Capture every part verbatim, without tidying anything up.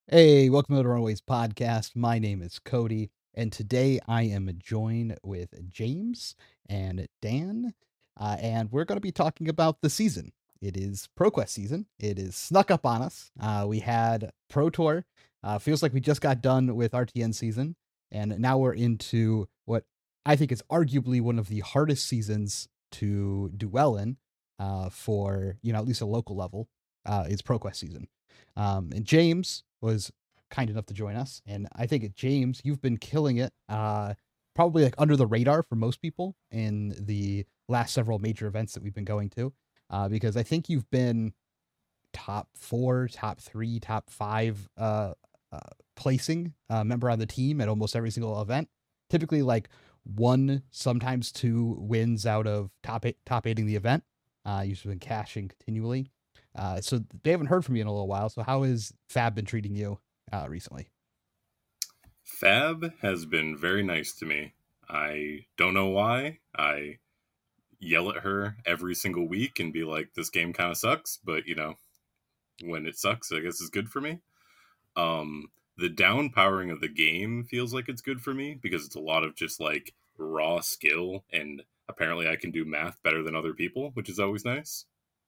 Hey, welcome to the Runaways podcast. My name is Cody, and today I am joined with James and Dan, uh, and we're going to be talking about the season. It is ProQuest season. It is snuck up on us. Uh, we had Pro Tour. Uh, feels like we just got done with R T N season, and now we're into what I think is arguably one of the hardest seasons to do well in, uh, for you know at least a local level. Uh, is ProQuest season. Um, and James was kind enough to join us. And I think, James, you've been killing it, uh, probably like under the radar for most people in the last several major events that we've been going to, uh, because I think you've been top four, top three, top five uh, uh, placing uh, member on the team at almost every single event. Typically, like one, sometimes two wins out of top eight, top eighting the event. Uh, you've been cashing continually. Uh, so they haven't heard from you in a little while. So how has Fab been treating you uh, recently? Fab has been very nice to me. I don't know why. I yell at her every single week and be like, this game kind of sucks, but you know, when it sucks, I guess it's good for me. Um, the down powering of the game feels like it's good for me because it's a lot of just like raw skill, and apparently I can do math better than other people, which is always nice.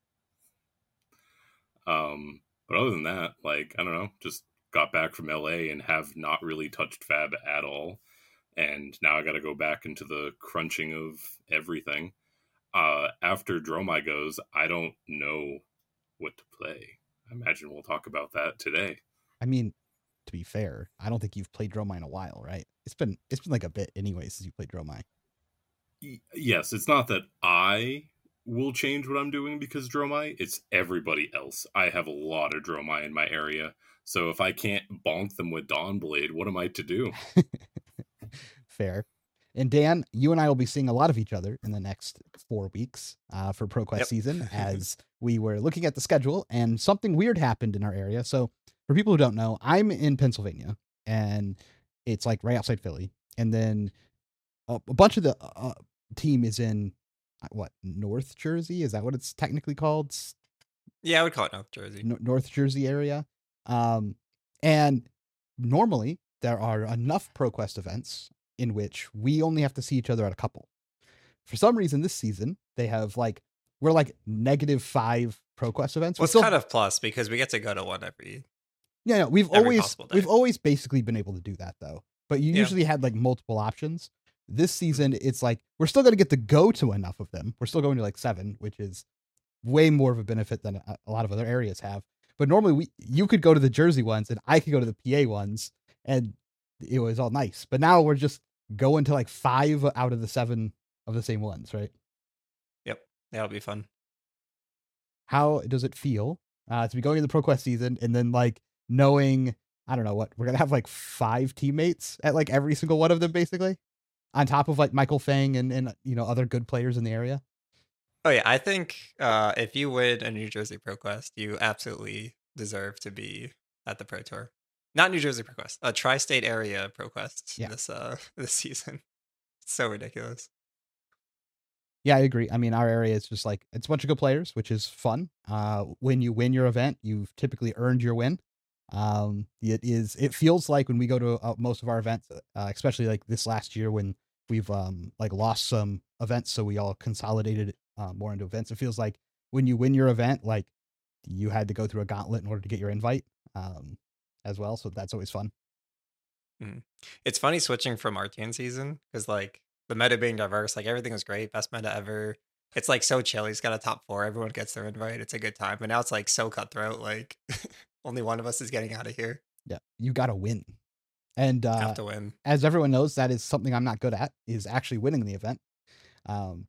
Um, but other than that, like, I don't know, just got back from L A and have not really touched Fab at all. And now I got to go back into the crunching of everything. Uh, after Dromai goes, I don't know what to play. I imagine we'll talk about that today. I mean, to be fair, I don't think you've played Dromai in a while, right? It's been it's been like a bit anyway since you played Dromai. Y- yes, it's not that I will change what I'm doing because Dromai, it's everybody else. I have a lot of Dromai in my area. So if I can't bonk them with Dawnblade, what am I to do? Fair. And Dan, you and I will be seeing a lot of each other in the next four weeks uh, for ProQuest Yep. season, as we were looking at the schedule and something weird happened in our area. So, for people who don't know, I'm in Pennsylvania, and it's like right outside Philly. And then a, a bunch of the uh, team is in uh, what, North Jersey? Is that what it's technically called? S- Yeah, I would call it North Jersey. N- North Jersey area. Um, and normally there are enough ProQuest events in which we only have to see each other at a couple. For some reason, this season they have like we're like negative five ProQuest events. Well, We it's still, kind of plus because we get to go to one every. yeah, no, we've every always possible day. we've always basically been able to do that though. But you Yeah. usually had like multiple options. This season, it's like we're still going to get to go to enough of them. We're still going to like seven, which is way more of a benefit than a, a lot of other areas have. But normally, we you could go to the Jersey ones and I could go to the P A ones, and it was all nice. But now we're just going to like five out of the seven of the same ones, right? Yep, that'll be fun. How does it feel uh, to be going into the ProQuest season and then like knowing, I don't know what, we're gonna have like five teammates at like every single one of them, basically, on top of like Michael Fang and and you know other good players in the area. Oh yeah, I think uh, if you win a New Jersey ProQuest, you absolutely deserve to be at the Pro Tour. Not New Jersey ProQuest, a tri-state area ProQuest Yeah. this uh this season. It's so ridiculous. Yeah, I agree. I mean, our area is just like it's a bunch of good players, which is fun. Uh, when you win your event, you've typically earned your win. Um, it is. It feels like when we go to uh, most of our events, uh, especially like this last year when we've um like lost some events, so we all consolidated uh, more into events. It feels like when you win your event, like you had to go through a gauntlet in order to get your invite, um, as well. So that's always fun. Mm. It's funny switching from R T N season because like the meta being diverse, like everything was great, best meta ever. It's like so chill. He's got a top four. Everyone gets their invite. It's a good time. But now it's like so cutthroat. Like only one of us is getting out of here. Yeah, you got to win. And Have uh, to win. as everyone knows, that is something I'm not good at, is actually winning the event. Um,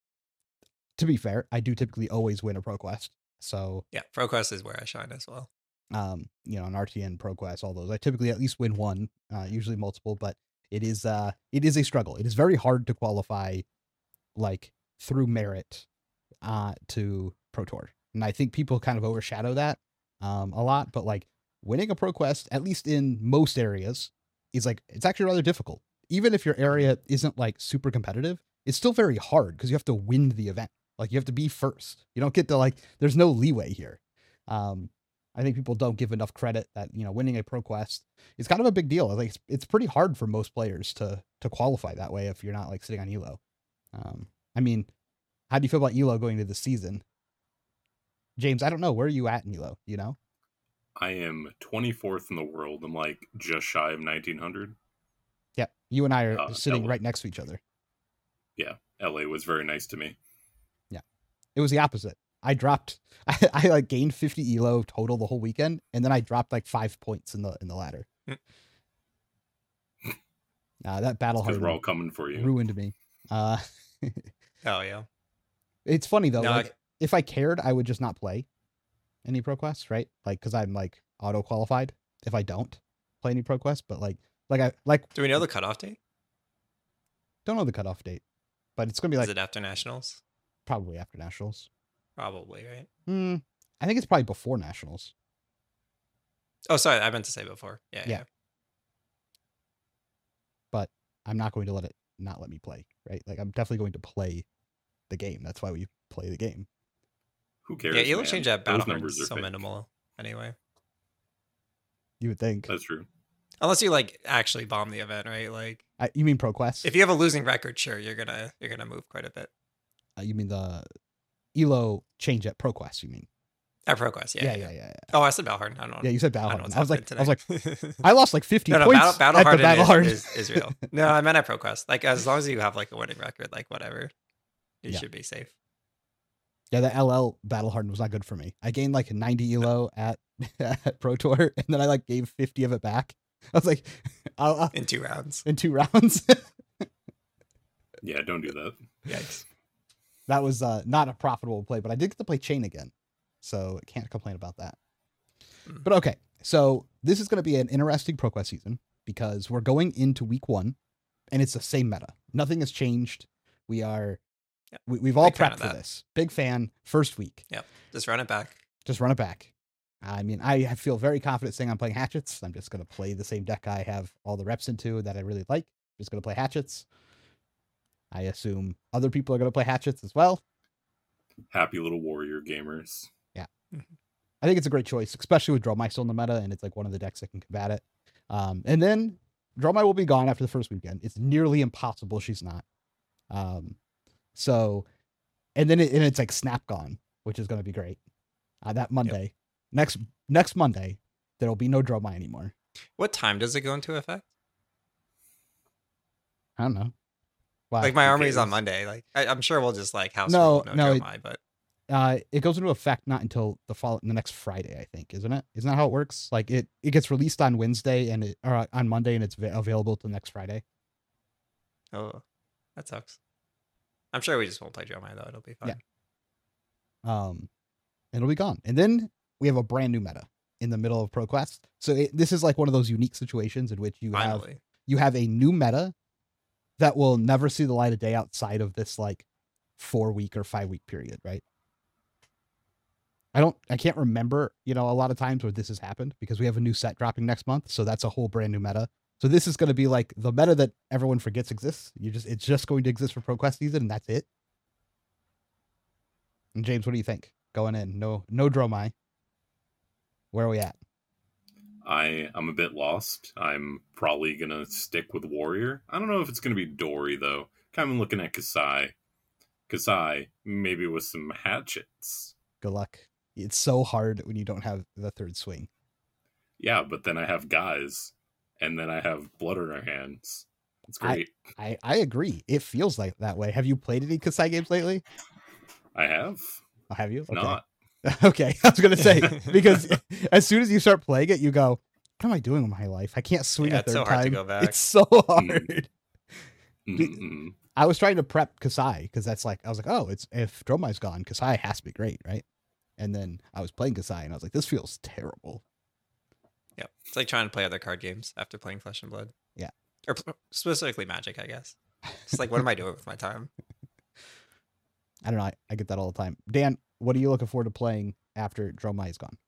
to be fair, I do typically always win a ProQuest. So, Yeah, ProQuest is where I shine as well. um, you know, an R T N, ProQuest, all those, I typically at least win one, uh, usually multiple, but it is uh, it is a struggle. It is very hard to qualify like through merit uh, to Pro Tour, and I think people kind of overshadow that um, a lot. But like winning a ProQuest, at least in most areas, is like it's actually rather difficult. Even if your area isn't like super competitive, it's still very hard because you have to win the event. Like you have to be first. You don't get to like. There's no leeway here. Um, I think people don't give enough credit that, you know, winning a Pro Quest is kind of a big deal. Like it's, it's pretty hard for most players to to qualify that way if you're not like sitting on Elo. Um, I mean, how do you feel about Elo going into the season? James, I don't know. Where are you at in Elo? You know? I am twenty-fourth in the world. I'm like just shy of nineteen hundred. Yeah. You and I are Uh, sitting L A. right next to each other. Yeah. L A was very nice to me. Yeah. It was the opposite. I dropped, I, I like gained fifty Elo total the whole weekend. And then I dropped like five points in the, in the ladder. Mm. Uh, that battle Because hard we're all coming for you. ruined me. Uh, Oh yeah. it's funny though. No, like, I- if I cared, I would just not play any Pro Quests, right? Like, cause I'm like auto qualified if I don't play any Pro Quests, but like, like I like, Do we know the cutoff date? don't know the cutoff date, but it's going to be like Is it after nationals? probably after nationals. Probably, right? Hmm. I think it's probably before nationals. Oh, sorry, I meant to say before. Yeah, Yeah. yeah. But I'm not going to let it not let me play, right? Like I'm definitely going to play the game. That's why we play the game. Who cares? Yeah, Elo man? change at Those battle numbers is are so fake. minimal anyway. You would think. That's true. Unless you like actually bomb the event, right? Like I, you mean Pro Quest? if you have a losing record, sure, you're gonna you're gonna move quite a bit. Uh, you mean the Elo change at Pro Quest? You mean? At ProQuest, yeah, Yeah, yeah, yeah, yeah. yeah. Oh, I said Battlehard. I don't know. Yeah, you said I, Battle don't know Hard. what's I was like, I was like, happening today. I lost like fifty no, no, points Battle, at the Battlehard Battle is, Hard. is, is real. No, I meant at ProQuest. Like as long as you have like a winning record, like whatever, you Yeah. should be safe. Yeah, the L L Battle Hard was not good for me. I gained like ninety Elo at, at Pro Tour, and then I like gave fifty of it back. I was like, I'll, I'll, In two rounds. in two rounds. Yeah, don't do that. Yikes. That was uh, not a profitable play, but I did get to play Chain again, so I can't complain about that. Mm. But okay, so this is going to be an interesting ProQuest season because we're going into week one, and it's the same meta. Nothing has changed. We are, Yep. we, we've all Big fan prepped of for that. this. Big fan. First week, Yep. Just run it back. just run it back. I mean, I feel very confident saying I'm playing Hatchets. I'm just going to play the same deck I have all the reps into that I really like. Just going to play Hatchets. I assume other people are going to play Hatchets as well. Happy little warrior gamers. I think it's a great choice, especially with Dromai still in the meta, and it's like one of the decks that can combat it. Um, and then Dromai will be gone after the first weekend. It's nearly impossible she's not. Um, so, and then it, and it's like Snap gone, which is going to be great. Uh, that Monday, next next Monday, there will be no Dromai anymore. What time does it go into effect? I don't know. Why? Like my who army is on cares? Monday. Like I, I'm sure we'll just like house No, rule, no, no, it- Dromai, but Uh, it goes into effect not until the fall the next Friday, I think, isn't it? Isn't that how it works? Like it, it gets released on Wednesday and it or on Monday and it's va- available till next Friday. oh, that sucks. I'm sure we just won't play Dromai though. It'll be fine. Um, and it'll be gone. And then we have a brand new meta in the middle of ProQuest. So it, this is like one of those unique situations in which you have Finally. you have a new meta that will never see the light of day outside of this like four week or five week period, right? I don't, I can't remember, you know, a lot of times where this has happened because we have a new set dropping next month. So that's a whole brand new meta. So this is going to be like the meta that everyone forgets exists. You just, it's just going to exist for ProQuest season and that's it. And James, what do you think? Going in, no, no Dromai. Where are we at? I I'm a bit lost. I'm probably gonna stick with warrior. I don't know if it's gonna be Dory though. Kind of looking at Kasai. Kasai, maybe with some hatchets. Good luck. It's so hard when you don't have the third swing. Yeah, but then I have guys, and then I have blood on our hands. It's I- great. I, I agree. It feels like that way. Have you played any Kasai games lately? I, have Oh, have you? Okay. not. Okay. I was going to say, because as soon as you start playing it, you go, what am I doing with my life? I can't swing Yeah, a it's third so hard to time. go back. It's so hard. Mm-mm. I was trying to prep Kasai because that's like, I was like, oh, it's if Dromai's gone, Kasai has to be great, right? And then I was playing Kasai and I was like, this feels terrible. Yep. It's like trying to play other card games after playing Flesh and Blood. Yeah. Or p- specifically Magic, I guess. It's like, what am I doing with my time? I don't know. I, I get that all the time. Dan, what are you looking forward to playing after Dromai is gone?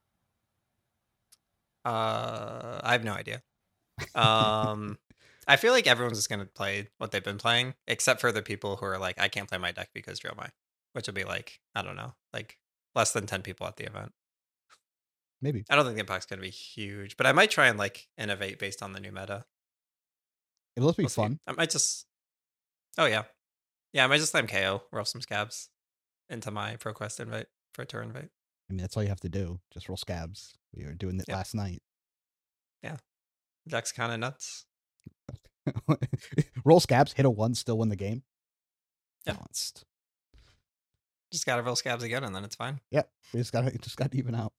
Uh, I have no idea. Um, I feel like everyone's just gonna play what they've been playing, except for the people who are like, I can't play my deck because Dromai, which will be like, I don't know, like less than ten people at the event. Maybe. I don't think the impact's going to be huge, but I might try and like innovate based on the new meta. It'll just be We'll see. fun. I might just. Oh yeah, yeah. I might just slam K O, roll some scabs into my ProQuest invite for a tour invite. I mean, that's all you have to do. Just roll scabs. We were doing it Yep. last night. Yeah, deck's kind of nuts. Roll scabs, hit a one, still win the game. Yeah. Balanced. Just gotta roll scabs again, and then it's fine. Yep, we just got to just got to even out.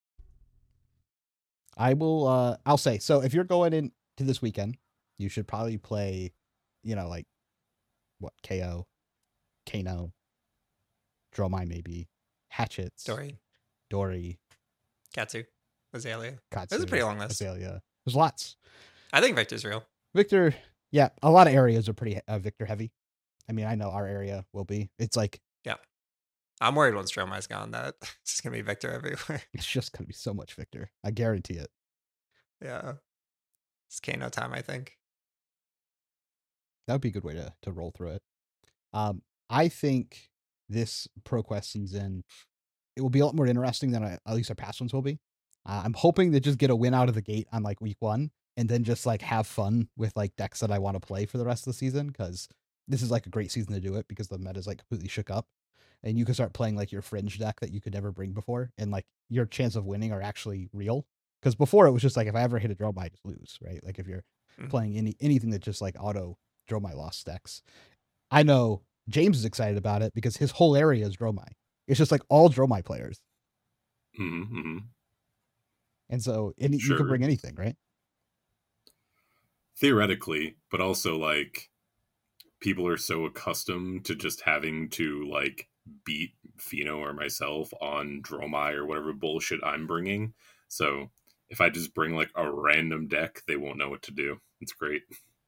I will. Uh, I'll say so. If you're going into this weekend, you should probably play, you know, like what K O, Kano, Dromai maybe, Hatchets, Dory, Dory, Katsu, Azalea. Katsu, This is a pretty long list. Azalea. There's lots. I think Victor's real. Victor, yeah, a lot of areas are pretty uh, Victor heavy. I mean, I know our area will be. It's like I'm worried once Dromai's gone that it's just gonna be Victor everywhere. it's just gonna be so much Victor. I guarantee it. Yeah, it's Kano time, I think. That would be a good way to to roll through it. Um, I think this ProQuest season it will be a lot more interesting than I, at least our past ones will be. Uh, I'm hoping to just get a win out of the gate on like week one, and then just like have fun with like decks that I want to play for the rest of the season, because this is like a great season to do it because the meta is like completely shook up, and you can start playing like your fringe deck that you could never bring before, and like your chance of winning are actually real. Because before it was just like if I ever hit a Dromai, I just lose, right? Like if you're Mhm. playing any anything that just like auto Dromai lost decks. I know James is excited about it because his whole area is Dromai. It's just like all Dromai players, Mm-hmm, mm-hmm. and so any, you Sure. can bring anything, right? Theoretically, but also like people are so accustomed to just having to like beat Fino or myself on Dromai or whatever bullshit I'm bringing. So if I just bring like a random deck, they won't know what to do. It's great.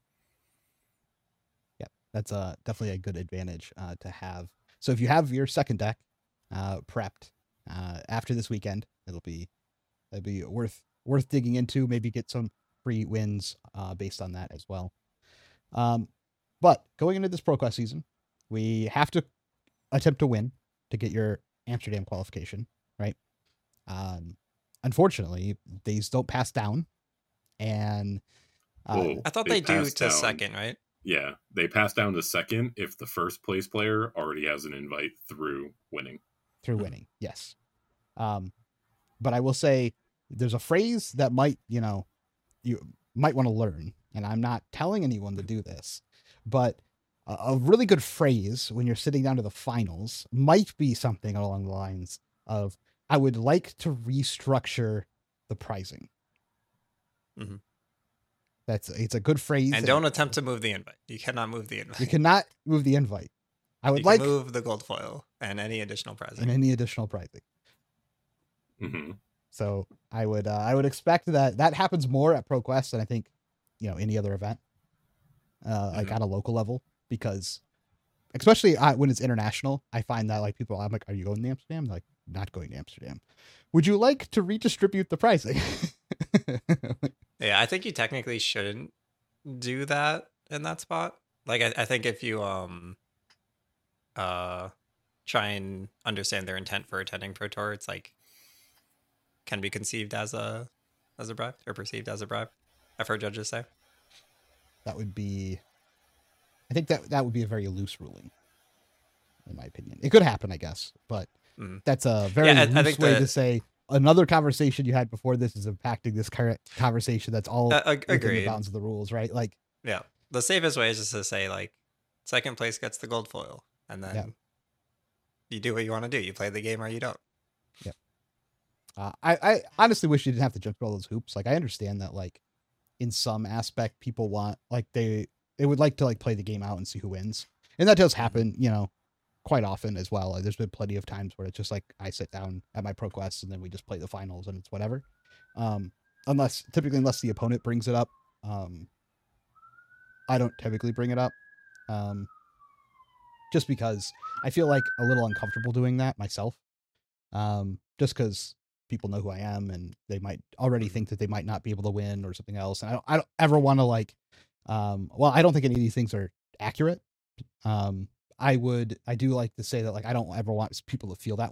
Yeah, that's uh, definitely a good advantage uh, to have. So if you have your second deck uh, prepped uh, after this weekend, it'll be it'll be worth worth digging into. Maybe get some free wins uh, based on that as well. Um, but going into this ProQuest season, we have to attempt to win to get your Amsterdam qualification, right? Um, unfortunately, these don't pass down, and uh, Well, I thought They they, do passed to down. second, right? Yeah, they pass down to second if the first place player already has an invite through winning. through Mhm. winning, yes. Um, but I will say there's a phrase that might, you know, you might want to learn, and I'm not telling anyone to do this, but a, a really good phrase when you're sitting down to the finals might be something along the lines of, I would like to restructure the pricing. Mhm. That's it's a good phrase. And don't attempt to move the invite. You cannot move the invite. You cannot move the invite. I would You like can move the gold foil and any additional prizing. and any additional pricing. Mm-hmm. So I would uh, I would expect that that happens more at ProQuest than I think, you know, any other event, uh, like Mhm. at a local level, because especially uh, when it's international, I find that like people, I'm like, are you going to Amsterdam? They're like, not going to Amsterdam. Would you like to redistribute the pricing? Yeah, I think you technically shouldn't do that in that spot. Like, I, I think if you um uh try and understand their intent for attending Pro Tour, it's like can be conceived as a as a bribe or perceived as a bribe. I've heard judges say. That would be, I think that that would be a very loose ruling, in my opinion. It could happen, I guess, but Mm. that's a very Yeah, I- I loose think way the- to say another conversation you had before this is impacting this current conversation. That's all Uh, ag- within the agreed. bounds of the rules, right? Like, Yeah, the safest way is just to say like second place gets the gold foil, and then Yeah. you do what you want to do. You play the game or you don't. Uh, I, I honestly wish you didn't have to jump through all those hoops. Like, I understand that, like, in some aspect, people want, like, they they would like to, like, play the game out and see who wins. And that does happen, you know, quite often as well. Like, there's been plenty of times where it's just, like, I sit down at my ProQuest and then we just play the finals and it's whatever. Um, unless, typically, unless the opponent brings it up. Um, I don't typically bring it up. Um, just because I feel, like, a little uncomfortable doing that myself. Um, just because people know who I am and they might already think that they might not be able to win or something else. And I don't, I don't ever want to like, um, well, I don't think any of these things are accurate. Um, I would, I do like to say that like, I don't ever want people to feel that way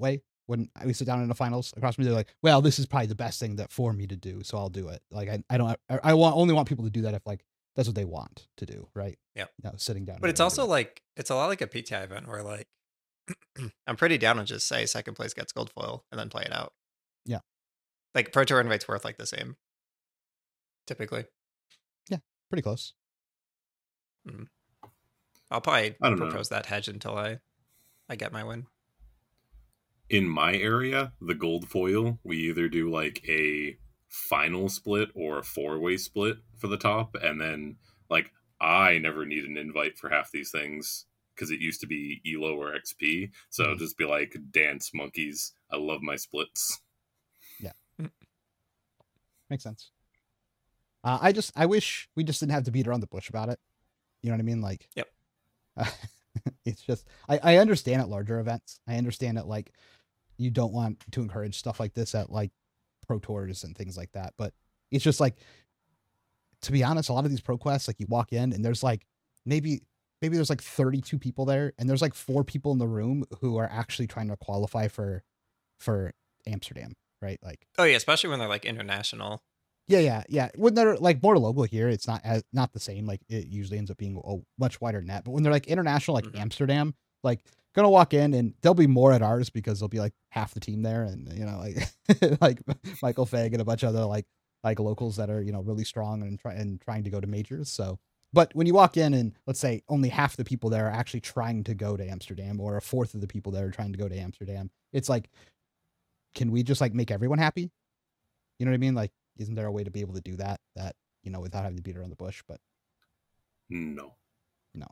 when we sit down in the finals across from me, they're like, well, this is probably the best thing that for me to do, so I'll do it. Like I, I don't I, I want only want people to do that if like that's what they want to do, right? Yeah. You know, sitting down. But it's also like it's a lot like a P T I event where like I'm pretty down to just say second place gets gold foil and then play it out. Yeah. Like Pro Tour invites worth like the same. Typically. Yeah, pretty close. Mm-hmm. I'll probably I don't propose know. that hedge until I I get my win. In my area, the gold foil, we either do like a final split or a four-way split for the top, and then like I never need an invite for half these things because it used to be E L O or X P, so mm-hmm. just be like dance monkeys. I love my splits. Yeah, makes sense. Uh, I just I wish we just didn't have to beat around the bush about it. You know what I mean? Like, yep. Uh, it's just I I understand at larger events. I understand that like you don't want to encourage stuff like this at like pro tours and things like that, but it's just like, to be honest, a lot of these pro quests, like you walk in and there's like maybe maybe there's like thirty-two people there, and there's like four people in the room who are actually trying to qualify for for Amsterdam, right? Like, oh yeah, especially when they're like international. Yeah, yeah, yeah. When they're like more local here, it's not as not the same. Like it usually ends up being a much wider net. But when they're like international, like mm-hmm. Amsterdam, like gonna walk in and there'll be more at ours because there'll be like half the team there, and you know, like like Michael Fagg and a bunch of other like like locals that are, you know, really strong and try and trying to go to majors. So, but when you walk in and let's say only half the people there are actually trying to go to Amsterdam, or a fourth of the people there are trying to go to Amsterdam, it's like, can we just like make everyone happy? You know what I mean? Like, isn't there a way to be able to do that, that, you know, without having to beat around the bush? But no, no.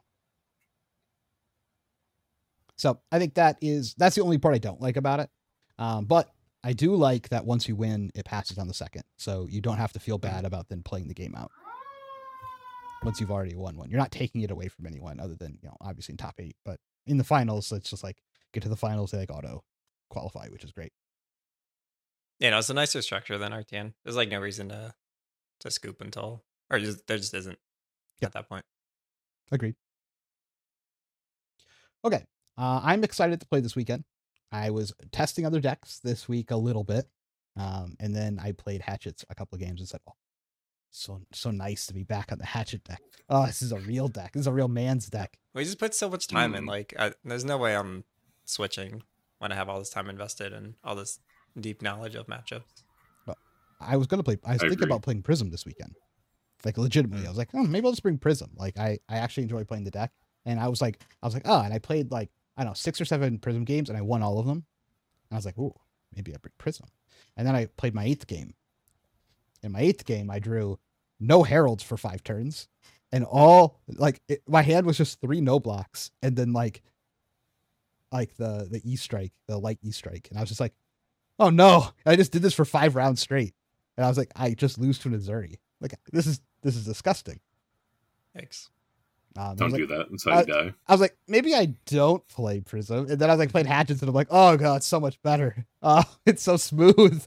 So I think that is, that's the only part I don't like about it. Um, but I do like that once you win, it passes on the second. So you don't have to feel bad about then playing the game out. Once you've already won one, you're not taking it away from anyone other than, you know, obviously in top eight, but in the finals, it's just like get to the finals, they like auto qualify, which is great. Yeah, no, it's a nicer structure than R T N. There's like no reason to to scoop until, or just there just isn't yep. at that point. Agreed. Okay, uh, I'm excited to play this weekend. I was testing other decks this week a little bit, um, and then I played Hatchets a couple of games and said, "Oh, so so nice to be back on the Hatchet deck. Oh, this is a real deck. This is a real man's deck." We just put so much time mm. in. Like, I, there's no way I'm switching when I have all this time invested and all this deep knowledge of matchups. But I was gonna play. I was I thinking agree. about playing Prism this weekend. Like legitimately, I was like, oh, maybe I'll just bring Prism. Like I, I actually enjoy playing the deck, and I was like, I was like, oh, and I played like I don't know six or seven Prism games, and I won all of them. And I was like, oh, maybe I bring Prism. And then I played my eighth game. In my eighth game, I drew no heralds for five turns, and all like it, my hand was just three no blocks, and then like, like the the E strike, the light E strike, and I was just like, oh no, I just did this for five rounds straight. And I was like, I just lose to an Azuri. Like, this is, this is disgusting. Thanks. Um, don't like, do that. That's how I, you die. I was like, maybe I don't play Prism. And then I was like, played Hatchets and I'm like, oh God, it's so much better. Oh, it's so smooth.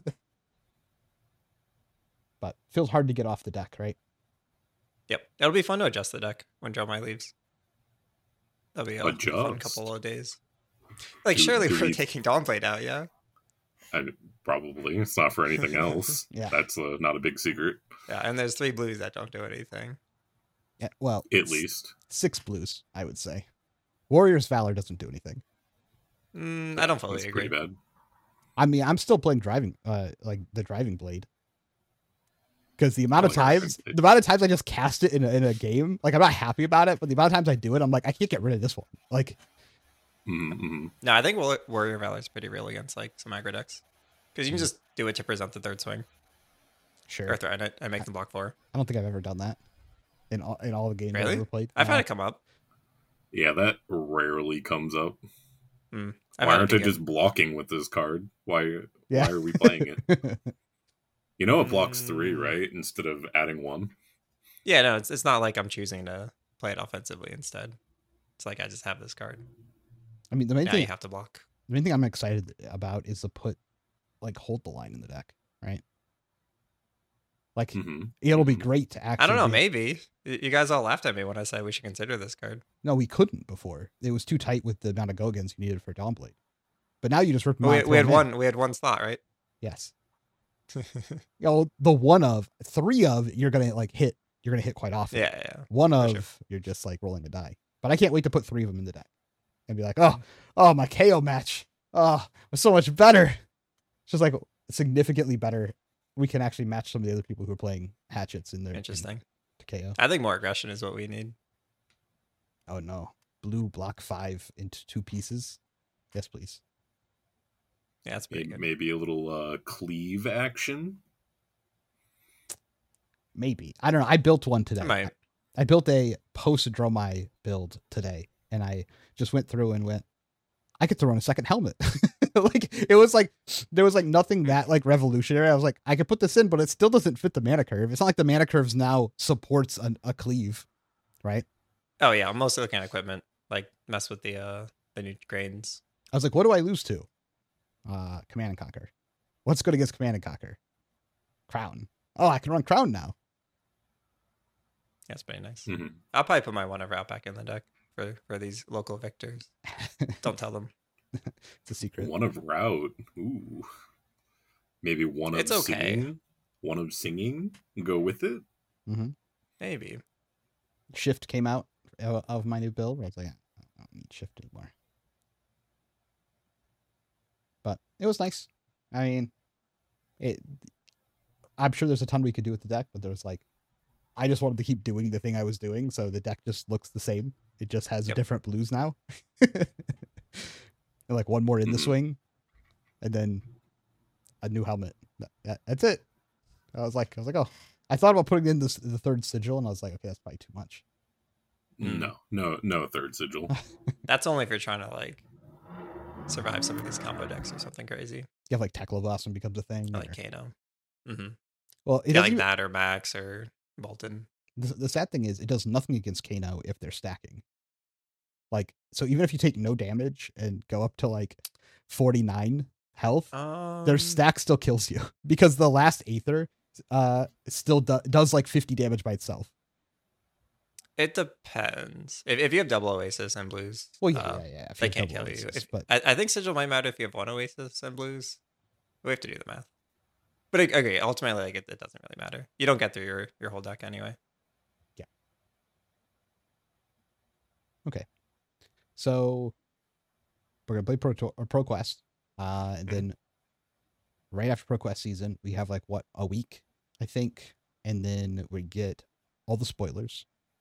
But feels hard to get off the deck, right? Yep. It'll be fun to adjust the deck when Dromai leaves. That'll be a adjust. fun couple of days. Like, do, surely do we're we... taking Dawnblade out, yeah? I, probably. It's not for anything else. Yeah. That's uh, not a big secret. Yeah, and there's three blues that don't do anything. Yeah, well, at least six blues, I would say. Warrior's Valor doesn't do anything. Mm, I don't fully That's agree. Pretty bad. I mean, I'm still playing driving, uh, like the driving blade. Because the amount of times, the amount of times I just cast it in a, in a game, like I'm not happy about it, but the amount of times I do it, I'm like, I can't get rid of this one. Like, mm-hmm. No, I think Warrior Valor is pretty real against like some aggro decks. Because you can just do it to present the third swing. Sure. Or threaten it and make them block four. I don't think I've ever done that in all, in all the games really? I've ever played. I've no. had it come up. Yeah, that rarely comes up. Mm. Why aren't I just blocking with this card? Why, yeah. why are we playing it? You know it blocks three, right? Instead of adding one. Yeah, no, it's it's not like I'm choosing to play it offensively instead. It's like I just have this card. I mean, the main now thing you have to block. The main thing I'm excited about is to put like hold the line in the deck, right? Like mm-hmm. it'll be great to actually. I don't know, be... maybe you guys all laughed at me when I said we should consider this card. No, we couldn't before. It was too tight with the amount of Gogans you needed for Dawnblade. But now you just rip them We, out. and we throw had 'em in. one. We had one slot, right? Yes. You know, the one of three of you're gonna like hit. You're gonna hit quite often. Yeah, yeah. One for of sure. you're just like rolling the die. But I can't wait to put three of them in the deck and be like, oh, oh, my K O match. Oh, was so much better. It's just like significantly better. We can actually match some of the other people who are playing hatchets in their in- Interesting. to K O. I think more aggression is what we need. Oh no, blue block five into two pieces. Yes, please. Yeah, that's pretty Maybe, good. maybe a little uh, cleave action. Maybe. I don't know. I built one today. I might. I built a post Dromai build today, and I just went through and went, I could throw in a second helmet. Like it was like there was like nothing that like revolutionary. I was like, I could put this in, but it still doesn't fit the mana curve. It's not like the mana curves now supports an, a cleave, right? Oh yeah, I'm mostly looking at equipment. Like mess with the uh the new grains. I was like, what do I lose to? Uh Command and Conquer. What's good against Command and Conquer? Crown. Oh, I can run Crown now. That's pretty nice. Mhm. I'll probably put my one of out back in the deck for for these local victors. Don't tell them. It's a secret. One of route. Ooh. Maybe one of It's okay. singing. One of singing. Go with it. Mm-hmm. Maybe. Shift came out of of my new build. Where I was like, I don't need Shift anymore. But it was nice. I mean, it. I'm sure there's a ton we could do with the deck, but there was like, I just wanted to keep doing the thing I was doing, so the deck just looks the same. It just has Yep. different blues now. And like one more in the Mhm. swing, and then a new helmet. That, that- that's it. I was like, I was like, oh, I thought about putting in this the third sigil, and I was like, okay, that's probably too much. Mm. No, no, no third sigil. That's only if you're trying to like survive some of these combo decks or something crazy. You have like Tekla becomes a thing. Or like or- Kano. Mm-hmm. well, it Yeah, doesn't like even- that or Max or Bolton. the, the sad thing is it does nothing against Kano if they're stacking. Like, so even if you take no damage and go up to like forty-nine health, Um, their stack still kills you because the last Aether uh still do- does like fifty damage by itself. It depends. If, if you have double Oasis and Blues, Well, yeah, uh, yeah, yeah. if they you have can't double kill you. Oasis, If, but I, I think Sigil might matter if you have one Oasis and Blues. We have to do the math. But I agree. Ultimately, like, it, it doesn't really matter. You don't get through your, your whole deck anyway. so we're gonna play Pro or ProQuest, uh, and Mhm. then right after ProQuest season, we have like what a week, I think, and then we get all the spoilers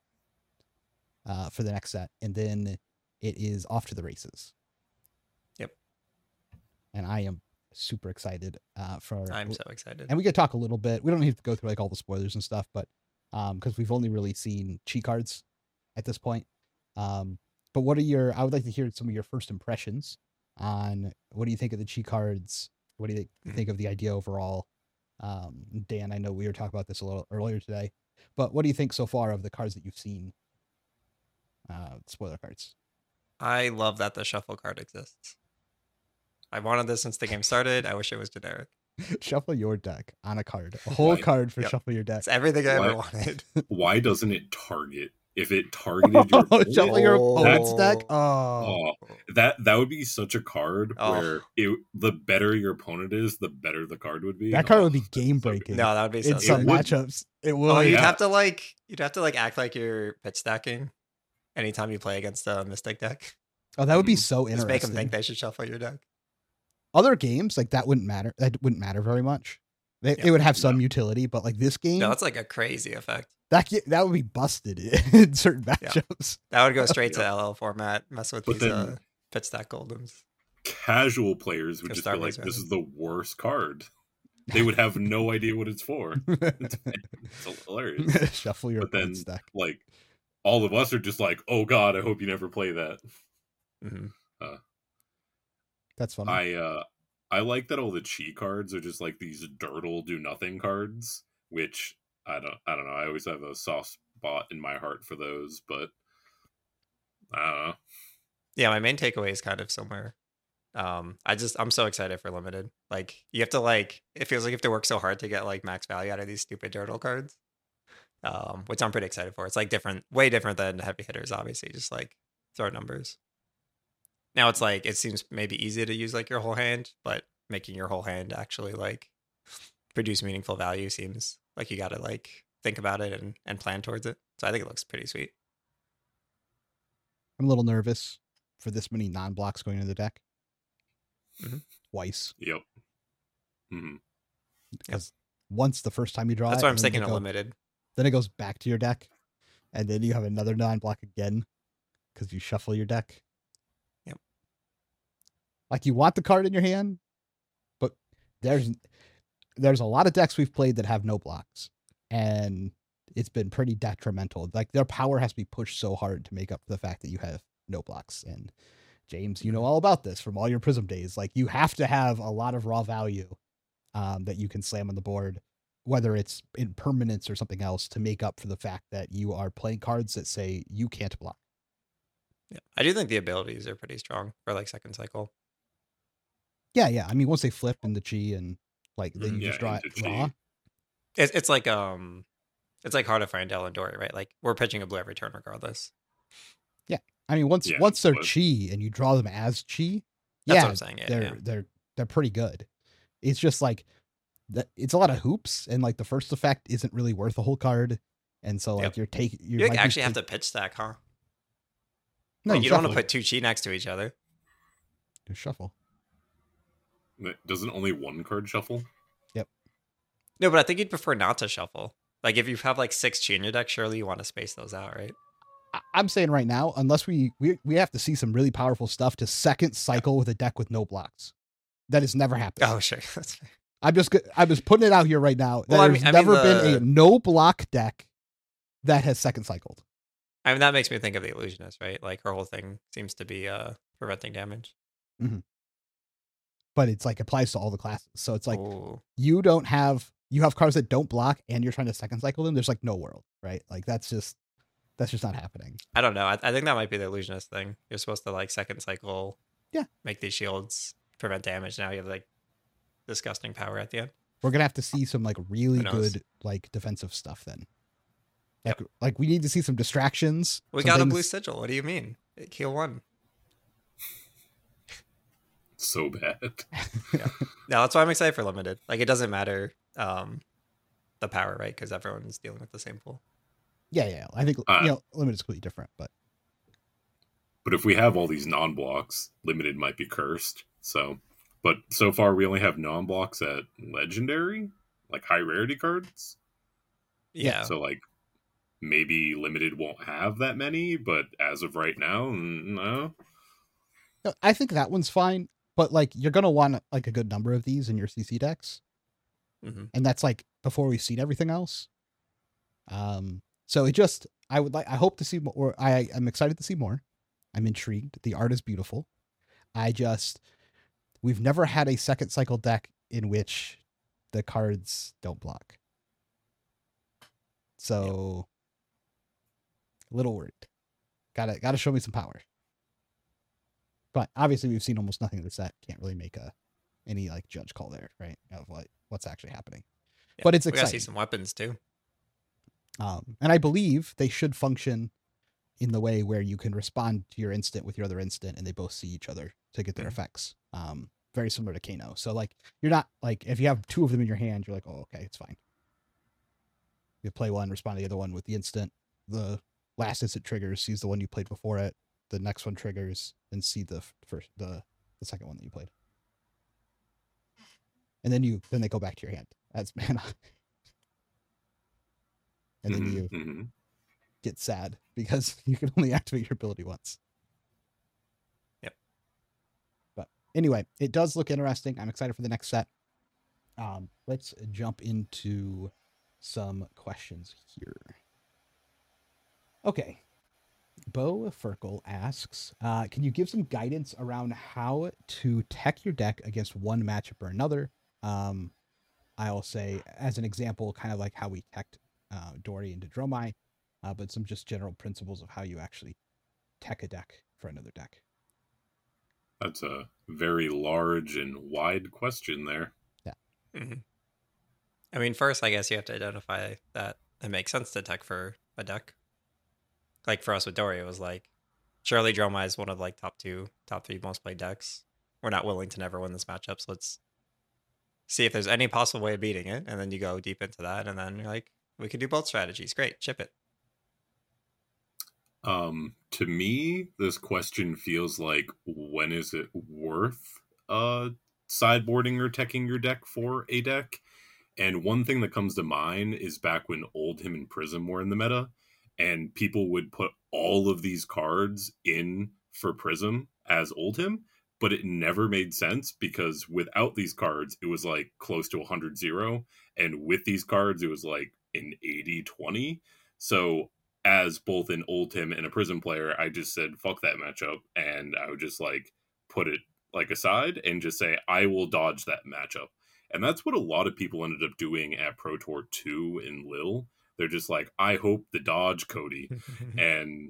uh, for the next set, and then it is off to the races. Yep. And I am super excited uh, for. I'm so excited. And we could talk a little bit. We don't need to go through like all the spoilers and stuff, but um, because we've only really seen cheat cards at this point. Um, but what are your? I would like to hear some of your first impressions on what do you think of the cheat cards? What do you think, Mhm. think of the idea overall? Um, Dan, I know we were talking about this a little earlier today, but what do you think so far of the cards that you've seen? Uh, spoiler cards. I love that the shuffle card exists. I wanted this since the game started. I wish it was generic. Shuffle your deck on a card. A whole Why- card for Yep. shuffle your deck. It's everything I ever What? wanted. Why doesn't it target? If it targeted your Oh, shuffle your Oh. opponent's deck. Oh, Oh, that that would be such a card Oh. where it, the better your opponent is, the better the card would be. that card Oh, would be that's so game good. breaking. No, that would be so in some It would. matchups. It Oh, would. you'd yeah. have to like you'd have to like act like you're pitch stacking anytime you play against a Mystic deck. Oh, that would be Mhm. so Just make them interesting. think they should shuffle your deck. Other games like that wouldn't matter. That wouldn't matter very much. They, Yeah. they would have some utility, but like this game, No, that's like a crazy effect. that ge- that would be busted in certain Yeah. matchups. That would go straight to Yeah. L L format, mess with But these then- uh, pitch stack goldens. Casual players would Go just Star be like, Wars, "This rather. is the worst card." They would have no idea what it's for. It's hilarious. Shuffle your But then, opponent's deck. like, all of us are just like, "Oh God, I hope you never play that." hmm That's funny. I uh I like that all the chi cards are just like these dirtle do nothing cards, which I don't I don't know. I always have a soft spot in my heart for those, but I don't know. Yeah, my main takeaway is kind of similar. Um, I just I'm so excited for limited. Like you have to like it feels like you have to work so hard to get like max value out of these stupid turtle cards. Um, which I'm pretty excited for. It's like different, way different than heavy hitters, obviously, just like throw numbers. Now it's like it seems maybe easy to use like your whole hand, but making your whole hand actually like produce meaningful value seems like you got to like think about it and, and plan towards it. So I think it looks pretty sweet. I'm a little nervous for this many non-blocks going into the deck. Mhm. Twice. Yep. Mm-hmm. Because once the first time you draw That's it, why I'm and then sticking they to go- limited. Then it goes back to your deck, and then you have another non-block again because you shuffle your deck. Yep. Like you want the card in your hand, but there's there's a lot of decks we've played that have no blocks, and it's been pretty detrimental. Like their power has to be pushed so hard to make up for the fact that you have no blocks. And James, you know all about this from all your Prism days. Like you have to have a lot of raw value um, that you can slam on the board, whether it's in permanence or something else, to make up for the fact that you are playing cards that say you can't block. Yeah, I do think the abilities are pretty strong for like second cycle. Yeah, yeah. I mean, once they flip in the chi and like then you Yeah, just draw it into chi. raw. It's it's like um, it's like Heart of Fandel and Dory, right? Like we're pitching a blue every turn regardless. I mean, once Yeah, once they're but- chi and you draw them as chi, That's yeah, what I'm saying. Yeah, they're yeah. they're they're pretty good. It's just like that. It's a lot of hoops, and like the first effect isn't really worth a whole card, and so like Yep. you're taking you You might be actually have take- to pitch stack, huh? no Like, you don't want shuffle. to put two chi next to each other. Just shuffle. Doesn't only one card shuffle? No, but I think you'd prefer not to shuffle. Like if you have like six chi in your deck, surely you want to space those out, right? I- I'm saying right now, unless we we we have to see some really powerful stuff to second cycle with a deck with no blocks. That has never happened. Oh, sure. That's fair. I'm just go- I'm just putting it out here right now. Well, I There's mean- I mean, never been a the- no block deck that has second cycled. I mean, that makes me think of the illusionist, right? Like her whole thing seems to be uh preventing damage. But it's like applies to all the classes. So it's like Ooh. you don't have you have cards that don't block and you're trying to second cycle them. There's like no world, right? Like that's just that's just not happening. I don't know. I, I think that might be the illusionist thing. You're supposed to like second cycle, Yeah. make these shields prevent damage. Now you have like disgusting power at the end. We're gonna have to see some like really Who knows? good like defensive stuff then. Like like we need to see some distractions. We some got a things- blue sigil. What do you mean? Heal one. So bad. No, that's why I'm excited for limited. Like it doesn't matter um the power, right? Because everyone's dealing with the same pool. Yeah, yeah. I think Uh, you know limited is completely different, but But if we have all these non-blocks, limited might be cursed. So, but so far we only have non-blocks at legendary, like high rarity cards. Yeah. So like maybe limited won't have that many, but as of right now, mm, no. no, I think that one's fine. But like you're gonna want like a good number of these in your C C decks. Mhm. And that's like before we've seen everything else. Um, so it just I would like I hope to see more. Or I am excited to see more. I'm intrigued. The art is beautiful. I just we've never had a second cycle deck in which the cards don't block. So a little worried. Gotta gotta show me some power. But obviously we've seen almost nothing of the set. Can't really make a any like judge call there, right? Of like what's actually happening. Yeah. But it's we gotta see exciting. some weapons too. Um, and I believe they should function in the way where you can respond to your instant with your other instant and they both see each other to get their Mhm. effects. Um, very similar to Kano. So like you're not like if you have two of them in your hand, you're like, oh okay, it's fine. You play one, respond to the other one with the instant. The last instant triggers, sees the one you played before it. The next one triggers and see the f- first the the second one that you played. And then you then they go back to your hand. That's mana. And then Mhm, you mhm. get sad because you can only activate your ability once. Yep. But anyway, it does look interesting. I'm excited for the next set. Um, let's jump into some questions here. Okay. Bo Ferkel asks, uh, can you give some guidance around how to tech your deck against one matchup or another? Um, I'll say, as an example, kind of like how we teched uh, Dory into Dromai, uh, but some just general principles of how you actually tech a deck for another deck. That's a very large and wide question there. Mhm. I mean, first, I guess you have to identify that it makes sense to tech for a deck. Like for us with Dory, it was like Surely Dromai is one of like top two, top three most played decks. We're not willing to never win this matchup, so let's see if there's any possible way of beating it, and then you go deep into that, and then you're like, we could do both strategies. Great, ship it. Um, to me, this question feels like, when is it worth uh sideboarding or teching your deck for a deck? And one thing that comes to mind is back when Oldhim and Prism were in the meta, and people would put all of these cards in for Prism as Oldhim, but it never made sense because without these cards, it was like close to one hundred zero, and with these cards, it was like an eighty twenty. So as both an Oldhim and a Prism player, I just said, fuck that matchup, and I would just like put it like aside and just say, I will dodge that matchup. And that's what a lot of people ended up doing at Pro Tour two in Lille. They're just like, I hope the dodge, Cody. And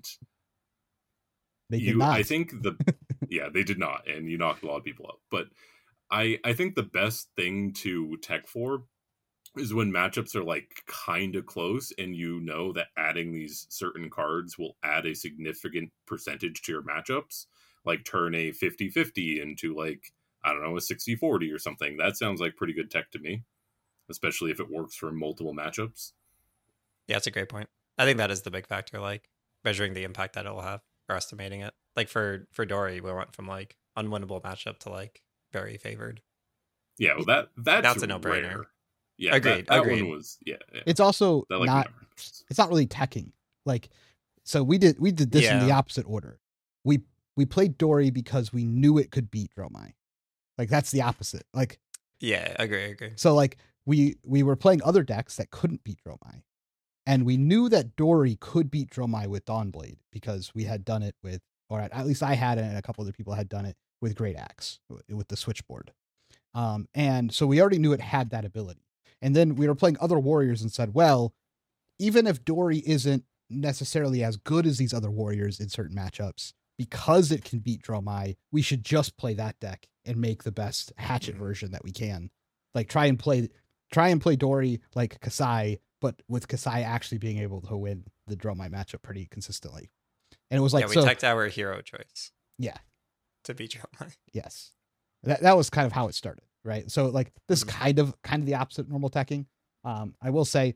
They did you, not. I think the, yeah, they did not. And you knocked a lot of people out. But I, I think the best thing to tech for is when matchups are like kind of close and you know that adding these certain cards will add a significant percentage to your matchups, like turn a fifty fifty into like, I don't know, a sixty forty or something. That sounds like pretty good tech to me, especially if it works for multiple matchups. Yeah, that's a great point. I think that is the big factor, like measuring the impact that it will have or estimating it. Like for for Dory, we went from like unwinnable matchup to like very favored. Yeah, well, that that's, That's a no-brainer. rare. Yeah, Agreed, That, that agreed. one was yeah. yeah. It's also That, like, not. never happens. It's not really teching. Like, so we did we did this in the Yeah. opposite order. We we played Dory because we knew it could beat Dromai. Like that's the opposite. Like Yeah, agree, agree. so like we we were playing other decks that couldn't beat Dromai. And we knew that Dory could beat Dromai with Dawnblade because we had done it with, or at least I had it and a couple other people had done it with Great Axe, with the switchboard. Um, and so we already knew it had that ability. And then we were playing other warriors and said, well, even if Dory isn't necessarily as good as these other warriors in certain matchups, because it can beat Dromai, we should just play that deck and make the best hatchet version that we can. Like try and play, try and play Dory like Kasai, but with Kasai actually being able to win the Dromai matchup pretty consistently. And it was like, yeah, we so, teched our hero choice yeah, to beat Dromai. yes, that that was kind of how it started, right? So like this Mhm. kind of kind of the opposite of normal teching. Um, I will say,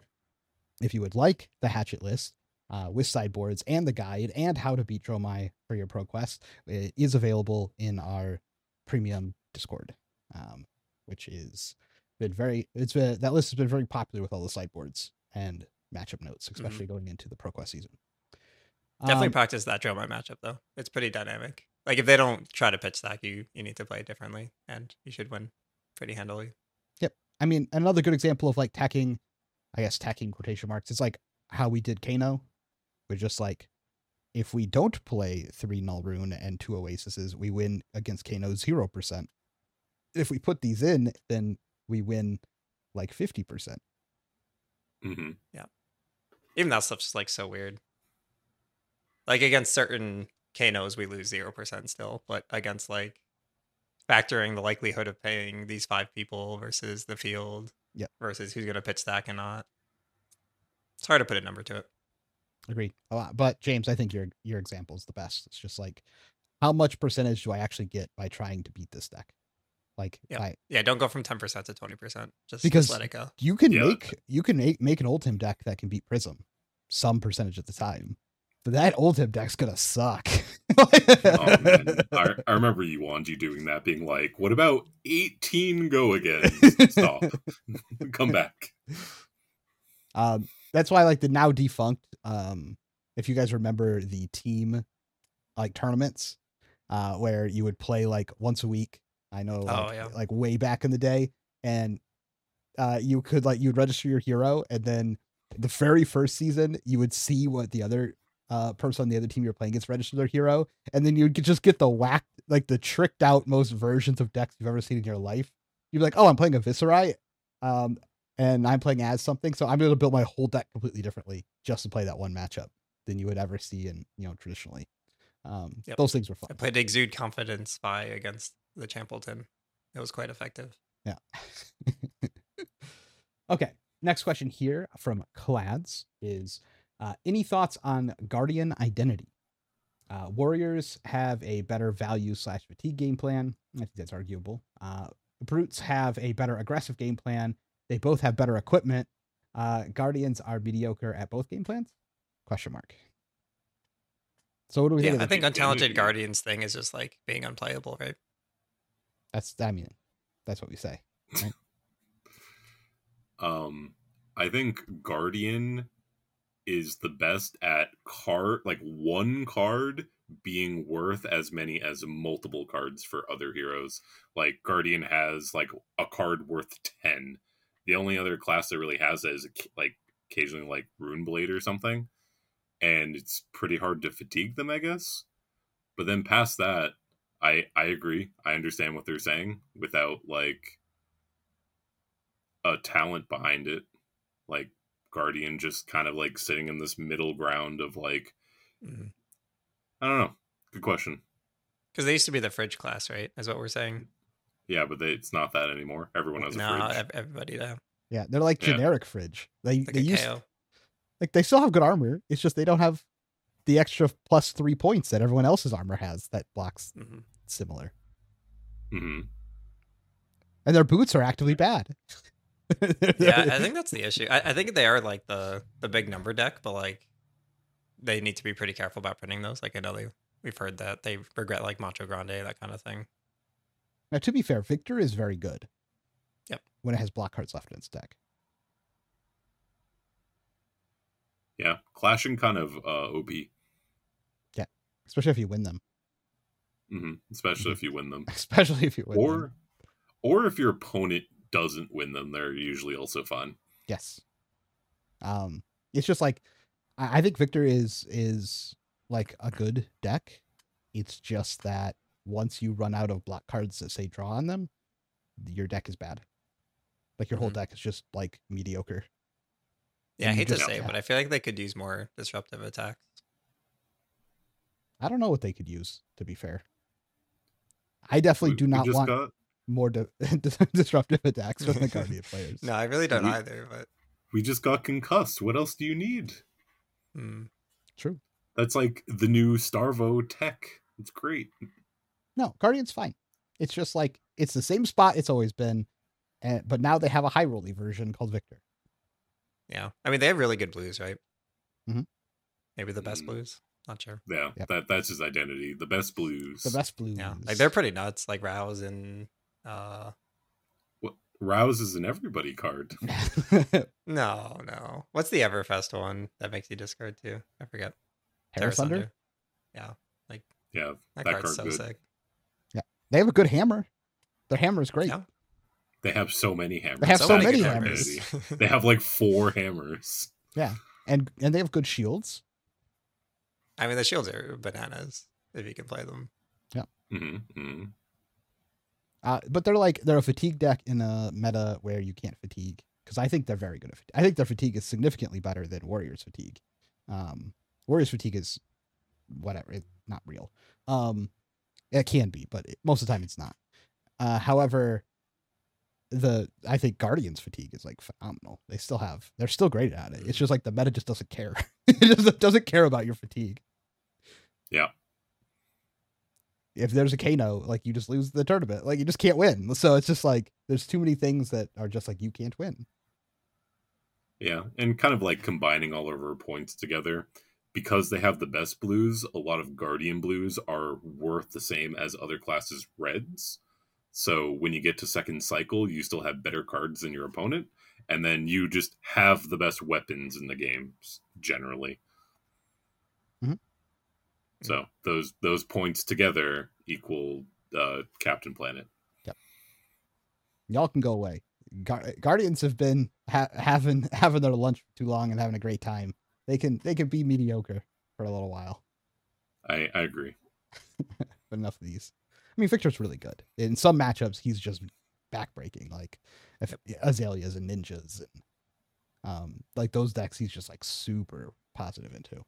if you would like the hatchet list uh, with sideboards and the guide and how to beat Dromai for your pro quest, it is available in our premium Discord, um, which is been very it's been that list has been very popular with all the sideboards and matchup notes, especially going into the pro quest season. Definitely Um, practice that Dromai matchup though. It's pretty dynamic. Like if they don't try to pitch stack you, you need to play it differently, and you should win pretty handily. Yep. I mean, another good example of like tacking, I guess tacking quotation marks, is like how we did Kano. We're just like, if we don't play three Null Rune and two Oasises, we win against Kano zero percent. If we put these in, then we win like fifty percent. Mm-hmm. Even that stuff's just like so weird. Like against certain Kanos, we lose zero percent still, but against like factoring the likelihood of paying these five people versus the field, Yep. versus who's gonna pitch stack and not. It's hard to put a number to it. Agreed. A lot. But James, I think your your example is the best. It's just like, how much percentage do I actually get by trying to beat this deck? Like, Yep. I, Yeah, don't go from ten percent to twenty percent. Just, Because- just let it go. you can Yeah. make you can make, make an Oldhim deck that can beat Prism some percentage of the time, but that Oldhim deck's gonna suck. Oh man, I, I remember you Wanji doing that, being like, "What about eighteen go again? Stop, come back." Um, that's why like the now defunct. Um, if you guys remember the team like tournaments, uh, where you would play like once a week. I know, like, Oh, yeah. like way back in the day, and uh, you could like you'd register your hero, and then the very first season you would see what the other uh person on the other team you're playing against registered their hero, and then you would just get the whacked, like the tricked out most versions of decks you've ever seen in your life. You'd be like, oh, I'm playing a Viscerai, um, and I'm playing as something, so I'm able to build my whole deck completely differently just to play that one matchup than you would ever see in, you know, traditionally. Um, Yep. those things were I fun. played Exude Confidence Spy against the Champleton. It was quite effective. Yeah. Okay. Next question here from Clads is uh, any thoughts on Guardian Identity? Uh, Warriors have a better value slash fatigue game plan. I think that's arguable. Uh, Brutes have a better aggressive game plan. They both have better equipment. Uh, Guardians are mediocre at both game plans? Question mark. So what do we Yeah, think I of the think Identity. Untalented Guardians thing is just like being unplayable, right? That's, I mean, that's what we say. Um, I think Guardian is the best at card, like one card being worth as many as multiple cards for other heroes. Like Guardian has like a card worth ten. The only other class that really has that is like occasionally like Runeblade or something, and it's pretty hard to fatigue them, I guess. But then past that, I I agree. I understand what they're saying without like a talent behind it. Like Guardian just kind of like sitting in this middle ground of like, Mhm. I don't know. Good question. Because they used to be the fridge class, right? Is what we're saying. Yeah, but they, it's not that anymore. Everyone has a No, fridge. ev- everybody down. Yeah, they're like Yeah. generic fridge. They Like they a use K O. like they still have good armor. It's just they don't have the extra plus three points that everyone else's armor has that blocks hmm similar. hmm And their boots are actively bad. Yeah, I think that's the issue. I, I think they are like the the big number deck, but like they need to be pretty careful about printing those. Like I know they we've heard that they regret like Macho Grande, that kind of thing. Now, to be fair, Victor is very good. Yep. When it has block cards left in its deck. Yeah, clashing kind of uh, O P, Especially if you win them. hmm especially Mhm. if you win them, Especially if you win or them. or if your opponent doesn't win them, they're usually also fun. Yes. Um, it's just like I, I think Victor is is like a good deck. It's just that once you run out of block cards that say draw on them, your deck is bad. Like your whole Mhm. deck is just like mediocre. Yeah, I And you hate to just- say it, but I feel like they could use more disruptive attacks. I don't know what they could use, to be fair. I definitely We- do we not just want got more di- disruptive attacks from the Guardian players. No, I really don't We- either, but we just got concussed. What else do you need? hmm. True. That's like the new Starvo tech. It's great. No, Guardian's fine. It's just like it's the same spot it's always been, and but now they have a high rolly version called Victor. Yeah. I mean, they have really good blues, right? Mhm. Maybe the best Mm. blues. Not sure. Yeah, Yep. that that's his identity. The best blues. The best blues. Yeah. Like they're pretty nuts. Like Rouse and uh What, Rouse is an everybody card. no, no. What's the Everfest one that makes you discard too? I forget. Terra Thunder. Yeah. Yeah, That, that, card's card so good. sick. They have a good hammer. Their hammer is great. Yeah. They have so many hammers. They have so many good hammers. They have like four hammers. Yeah, and and they have good shields. I mean, the shields are bananas if you can play them. hmm hmm Uh, but they're like they're a fatigue deck in a meta where you can't fatigue because I think they're very good at. Fatigue. I think their fatigue is significantly better than Warriors fatigue. Um, Warriors fatigue is whatever, it's not real. Um, it can be, but it, most of the time it's not. Uh, however, the I think Guardians fatigue is like phenomenal. They still have they're still great at it. It's just like the meta just doesn't care. It just doesn't care about your fatigue. Yeah. If there's a Kano, like you just lose the tournament. Like you just can't win. So it's just like there's too many things that are just like you can't win. Yeah, and kind of like combining all of our points together. Because they have the best blues, a lot of Guardian blues are worth the same as other classes' reds. So when you get to second cycle, you still have better cards than your opponent, and then you just have the best weapons in the games generally. Mhm. So those those points together equal uh, Captain Planet. Y'all can go away. Gar- Guardians have been ha- having having their lunch for too long and having a great time. They can they can be mediocre for a little while. I, I agree. But enough of these. I mean, Victor's really good. In some matchups, he's just backbreaking. Like if Azaleas and Ninjas and um like those decks, he's just like super positive into.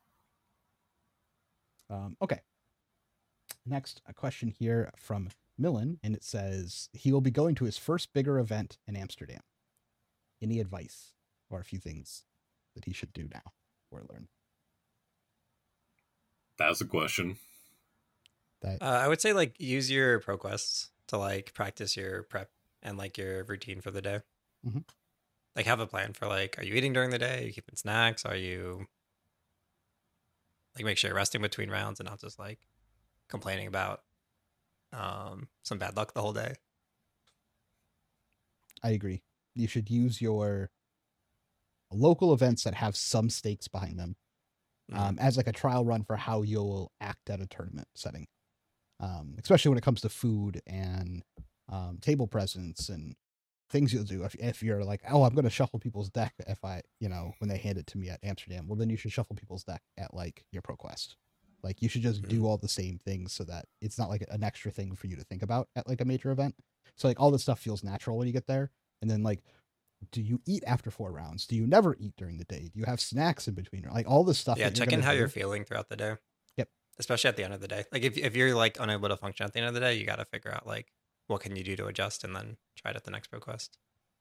Um, okay. Next, a question here from Millen, and it says he will be going to his first bigger event in Amsterdam. Any advice or a few things that he should do now or learn? That's a question. That Uh, I would say like use your pro quests to like practice your prep and like your routine for the day. Mhm. Like have a plan for like, are you eating during the day? Are you keeping snacks? Are you like make sure you're resting between rounds and not just like complaining about um some bad luck the whole day. I agree. You should use your local events that have some stakes behind them Mhm. um, as like a trial run for how you'll act at a tournament setting, um, especially when it comes to food and um, table presence and things you'll do. If, if you're like, oh, I'm going to shuffle people's deck if I, you know, when they hand it to me at Amsterdam, well, then you should shuffle people's deck at like your ProQuest. Like you should just Mhm. do all the same things so that it's not like an extra thing for you to think about at like a major event. So like all this stuff feels natural when you get there. And then like, do you eat after four rounds? Do you never eat during the day? Do you have snacks in between? Like all this stuff. Yeah, that you're check in gonna how do- you're feeling throughout the day. Yep. Especially at the end of the day. Like if if you're like unable to function at the end of the day, you got to figure out like what can you do to adjust and then try it at the next pro quest.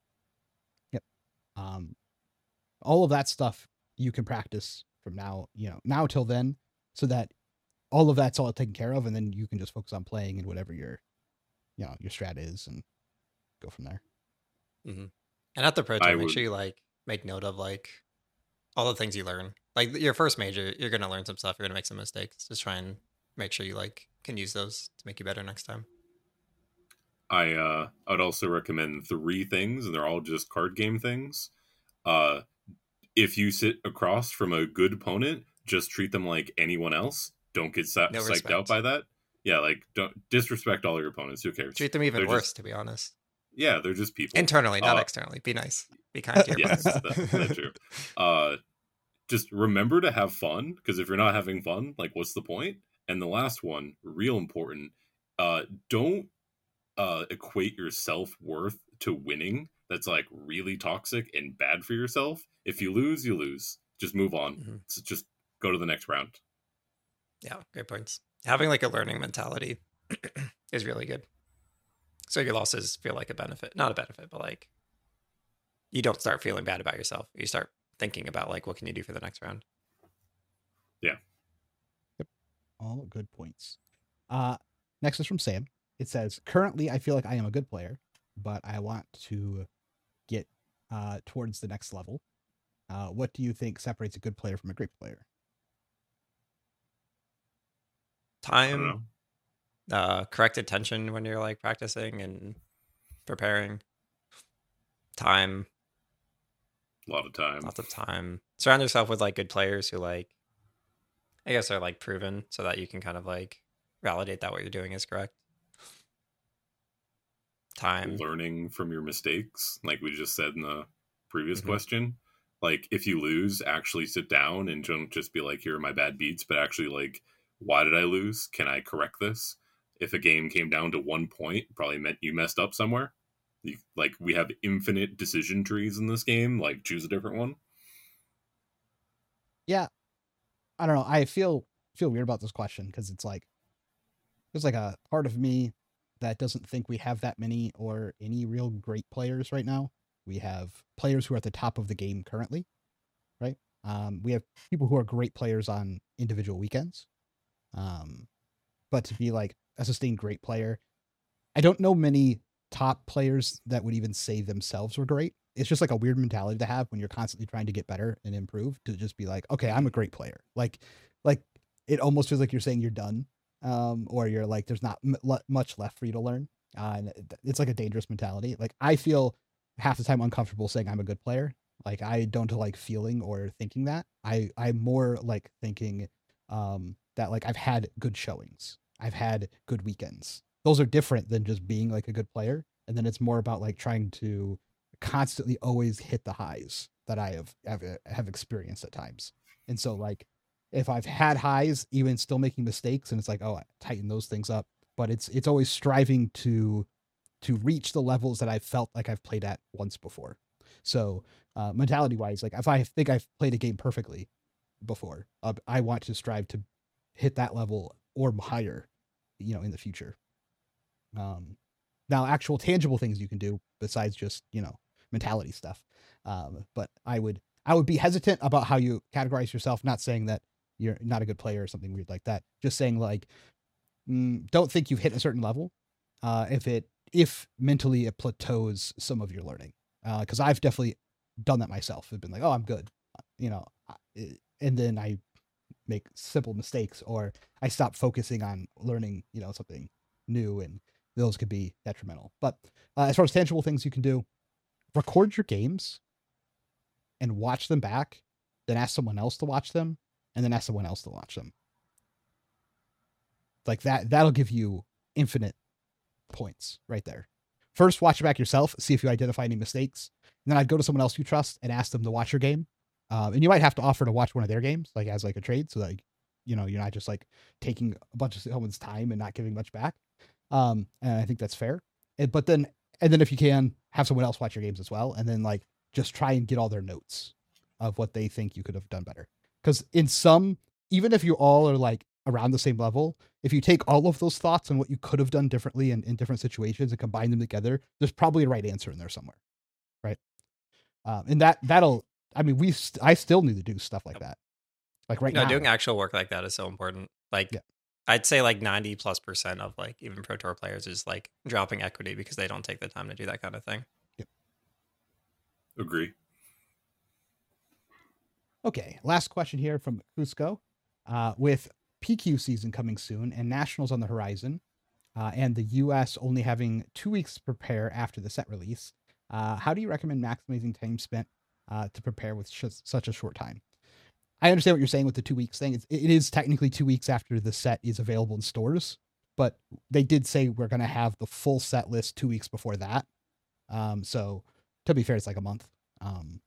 Um, all of that stuff you can practice from now, you know, now till then, so that all of that's all taken care of, and then you can just focus on playing and whatever your, you know, your strat is, and go from there. Mm-hmm. And at the pro I tour, make would- sure you like make note of like all the things you learn. Like your first major, you're gonna learn some stuff. You're gonna make some mistakes. Just try and make sure you like can use those to make you better next time. I uh, I would also recommend three things, and they're all just card game things. Uh, if you sit across from a good opponent, just treat them like anyone else. Don't get sa- No psyched respect. out by that. Yeah, like don't disrespect all your opponents. Who cares? Treat them even They're worse, just- to be honest. yeah, they're just people. Internally, not Uh, externally. Be nice. Be kind to your Yes, opponents. that, that's true. Uh, just remember to have fun, because if you're not having fun, like what's the point? And the last one, real important, uh, don't uh, equate your self-worth to winning. That's like really toxic and bad for yourself. If you lose, you lose. Just move on. Mhm. So just go to the next round. Yeah, great points. Having like a learning mentality is really good. So your losses feel like a benefit. Not a benefit, but like you don't start feeling bad about yourself. You start thinking about like what can you do for the next round. All good points. Uh, next is from Sam. It says, currently I feel like I am a good player, but I want to get uh, towards the next level. Uh, what do you think separates a good player from a great player? I don't Time, know. uh, correct attention when you're like practicing and preparing. Time, A lot of time. lots of time. Surround yourself with like good players who like, I guess are like proven so that you can kind of like validate that what you're doing is correct. Time. Learning from your mistakes, like we just said in the previous Mhm. question. Like if you lose, actually sit down and don't just be like, here are my bad beats, but actually like, why did I lose? Can I correct this? If a game came down to one point, probably meant you messed up somewhere. You, like we have infinite decision trees in this game. Like choose a different one. Yeah, I don't know. I feel feel weird about this question because it's like there's like a part of me that doesn't think we have that many or any real great players right now. We have players who are at the top of the game currently, right? Um, we have people who are great players on individual weekends. Um, but to be like a sustained great player, I don't know many top players that would even say themselves were great. It's just like a weird mentality to have when you're constantly trying to get better and improve, to just be like, okay, I'm a great player. Like, like it almost feels like you're saying you're done. Um, or you're like, there's not m- le- much left for you to learn. Uh, and it- it's like a dangerous mentality. Like I feel half the time uncomfortable saying I'm a good player. Like I don't like feeling or thinking that. I, I'm more like thinking, um, that like I've had good showings. I've had good weekends. Those are different than just being like a good player. And then it's more about like trying to constantly always hit the highs that I have have, have experienced at times. And so like if I've had highs, even still making mistakes, and it's like, oh, I tighten those things up. But it's it's always striving to to reach the levels that I felt like I've played at once before. So uh, mentality wise, like if I think I've played a game perfectly before, uh, I want to strive to hit that level or higher, you know, in the future. Um, now, actual tangible things you can do besides just, you know, mentality stuff. Um, but I would I would be hesitant about how you categorize yourself. Not saying that you're not a good player or something weird like that. Just saying like, mm, don't think you've hit a certain level. Uh, if it, if mentally it plateaus some of your learning. Uh, cause I've definitely done that myself. I've been like, oh, I'm good. You know, and then I make simple mistakes, or I stop focusing on learning, you know, something new, and those could be detrimental. But uh, as far as tangible things you can do, record your games and watch them back, then ask someone else to watch them, and then ask someone else to watch them. Like that, that'll give you infinite points right there. First, watch it back yourself, see if you identify any mistakes. And then I'd go to someone else you trust and ask them to watch your game. Um, and you might have to offer to watch one of their games, like as like a trade, so that, you know, you're not just like taking a bunch of someone's time and not giving much back. Um, and I think that's fair. And, but then, and then if you can, have someone else watch your games as well, and then like just try and get all their notes of what they think you could have done better. Because in some, even if you all are like around the same level, if you take all of those thoughts and what you could have done differently in, in different situations and combine them together, there's probably a right answer in there somewhere, right? Um, and that that'll, I mean, we st- I still need to do stuff like that, like right no, now. Doing actual work like that is so important. Like, yeah. I'd say like ninety plus percent of like even Pro Tour players is like dropping equity because they don't take the time to do that kind of thing. Yep. Agree. Okay, last question here from Cusco. Uh, with P Q season coming soon and nationals on the horizon, uh, and the U S only having two weeks to prepare after the set release, uh, how do you recommend maximizing time spent uh, to prepare with sh- such a short time? I understand what you're saying with the two weeks thing. It's, it is technically two weeks after the set is available in stores, but they did say we're going to have the full set list two weeks before that. Um, so to be fair, it's like a month. Um,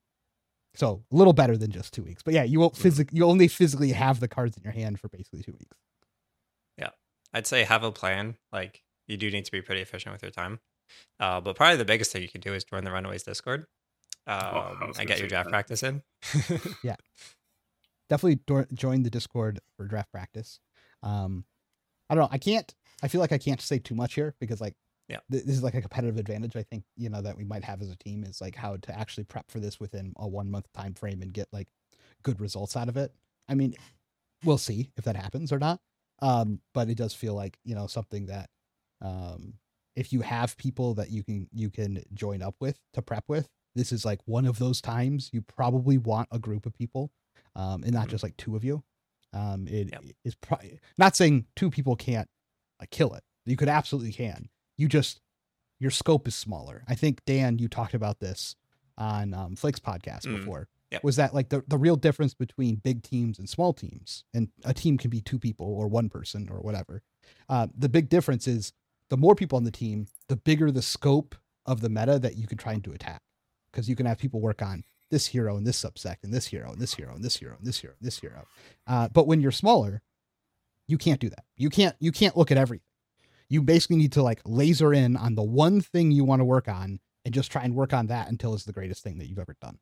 so a little better than just two weeks, but yeah, you won't physically, you only physically have the cards in your hand for basically two weeks. Yeah. I'd say have a plan. Like, you do need to be pretty efficient with your time. Uh, but probably the biggest thing you can do is join the Runaways Discord um, oh, and get your draft that. practice in. Yeah. Definitely do- join the Discord for draft practice. Um, I don't know. I can't, I feel like I can't say too much here because like, yeah, th- this is like a competitive advantage. I think, you know, that we might have as a team is like how to actually prep for this within a one month time frame and get like good results out of it. I mean, we'll see if that happens or not. Um, but it does feel like, you know, something that, um, if you have people that you can, you can join up with to prep with, this is like one of those times you probably want a group of people. Um, and not mm-hmm. just like two of you. Um, it yep. is probably not saying two people can't like kill it. You could absolutely can. You just, your scope is smaller. I think Dan, you talked about this on um, Flake's podcast mm. before. Yep. Was that like the, the real difference between big teams and small teams? And a team can be two people or one person or whatever. Uh, the big difference is the more people on the team, the bigger the scope of the meta that you can try and do attack. Because you can have people work on this hero and this subsect and this hero and this hero and this hero and this hero and this hero. Uh, but when you're smaller, you can't do that. You can't, you can't look at everything. You basically need to like laser in on the one thing you want to work on and just try and work on that until it's the greatest thing that you've ever done.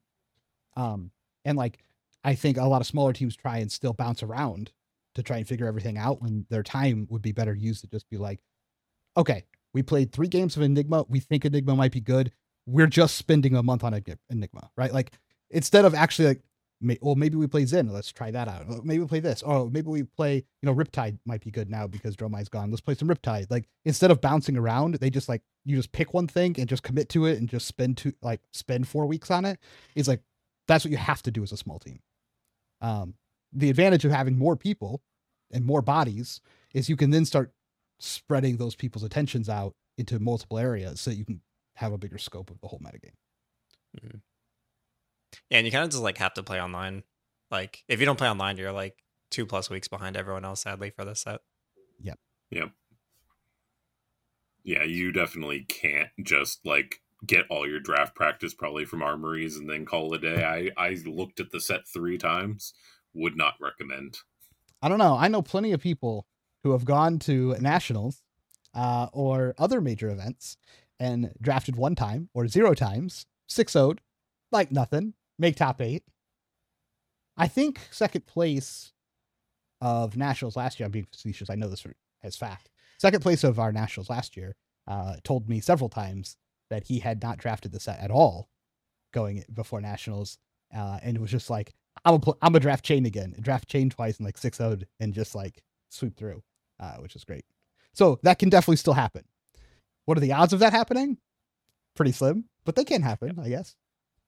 Um, and like, I think a lot of smaller teams try and still bounce around to try and figure everything out when their time would be better used to just be like, okay, we played three games of Enigma. We think Enigma might be good. We're just spending a month on Enigma, right? Like instead of actually like, may, well, maybe we play Zen. Let's try that out. Maybe we play this. Oh, maybe we play, you know, Riptide might be good now because Dromai's gone. Let's play some Riptide. Like instead of bouncing around, they just like, you just pick one thing and just commit to it and just spend two, like spend four weeks on it. It's like, that's what you have to do as a small team. Um, the advantage of having more people and more bodies is you can then start spreading those people's attentions out into multiple areas so that you can have a bigger scope of the whole metagame. Mm-hmm. Yeah, and you kind of just like have to play online. Like if you don't play online, you're like two plus weeks behind everyone else, sadly, for this set. Yep. Yep. Yeah, you definitely can't just like get all your draft practice probably from armories and then call it a day. I, I looked at the set three times. Would not recommend. I don't know. I know plenty of people who have gone to nationals uh, or other major events and drafted one time or zero times, six oh'd, like nothing, make top eight. I think second place of nationals last year, I'm being facetious, I know this as fact. Second place of our nationals last year uh, told me several times that he had not drafted the set at all going before nationals. Uh, and it was just like, I'm a pl- I'm a draft chain again, draft chain twice and like six oh'd and just like sweep through, uh, which is great. So that can definitely still happen. What are the odds of that happening? Pretty slim, but they can happen, I guess.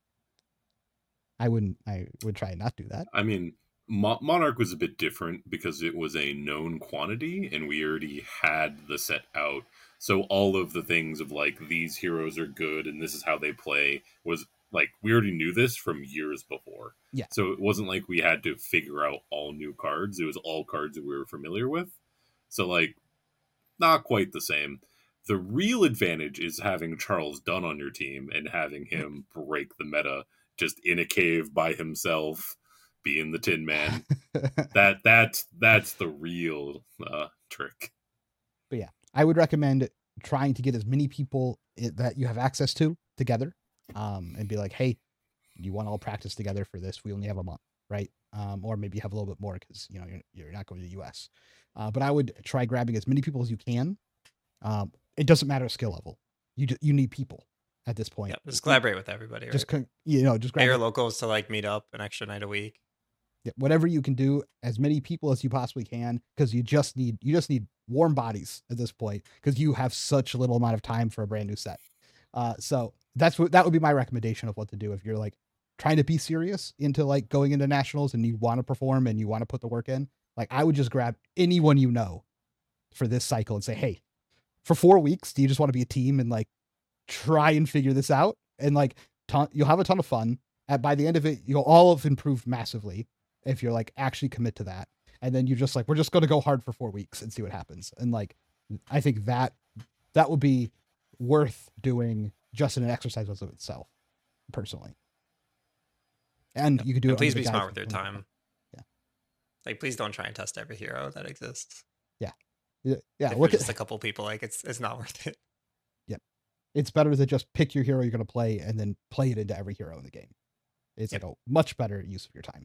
I wouldn't. I would try and not do that. I mean, Mo- Monarch was a bit different because it was a known quantity, and we already had the set out. So all of the things of like these heroes are good and this is how they play was like we already knew this from years before. Yeah. So it wasn't like we had to figure out all new cards. It was all cards that we were familiar with. So like, not quite the same. The real advantage is having Charles Dunn on your team and having him break the meta just in a cave by himself, being the Tin Man. that that that's the real uh, trick. But yeah, I would recommend trying to get as many people that you have access to together, um, and be like, hey, you want to all practice together for this? We only have a month, right? Um, or maybe you have a little bit more because you know you're, you're not going to the U S. Uh, but I would try grabbing as many people as you can. Um, it doesn't matter skill level. You just, you need people at this point. Yeah, just collaborate with everybody. Right? Just you know, just grab pay your locals to like meet up an extra night a week. Yeah, whatever you can do, as many people as you possibly can, because you just need you just need warm bodies at this point because you have such a little amount of time for a brand new set. Uh, so that's what that would be my recommendation of what to do if you're like trying to be serious into like going into nationals and you want to perform and you want to put the work in. Like I would just grab anyone you know for this cycle and say, hey, for four weeks, do you just want to be a team and like try and figure this out? And like ton- you'll have a ton of fun. And by the end of it, you'll all have improved massively if you're like actually commit to that. And then you're just like, we're just going to go hard for four weeks and see what happens. And like, I think that that would be worth doing just in an exercise of itself, personally. And you could do and it. Please be smart with your time. Yeah. Like, please don't try and test every hero that exists. Yeah. Yeah. yeah. Look at just a couple people. Like it's, it's not worth it. Yeah. It's better to just pick your hero you're going to play and then play it into every hero in the game. It's yep. like a much better use of your time.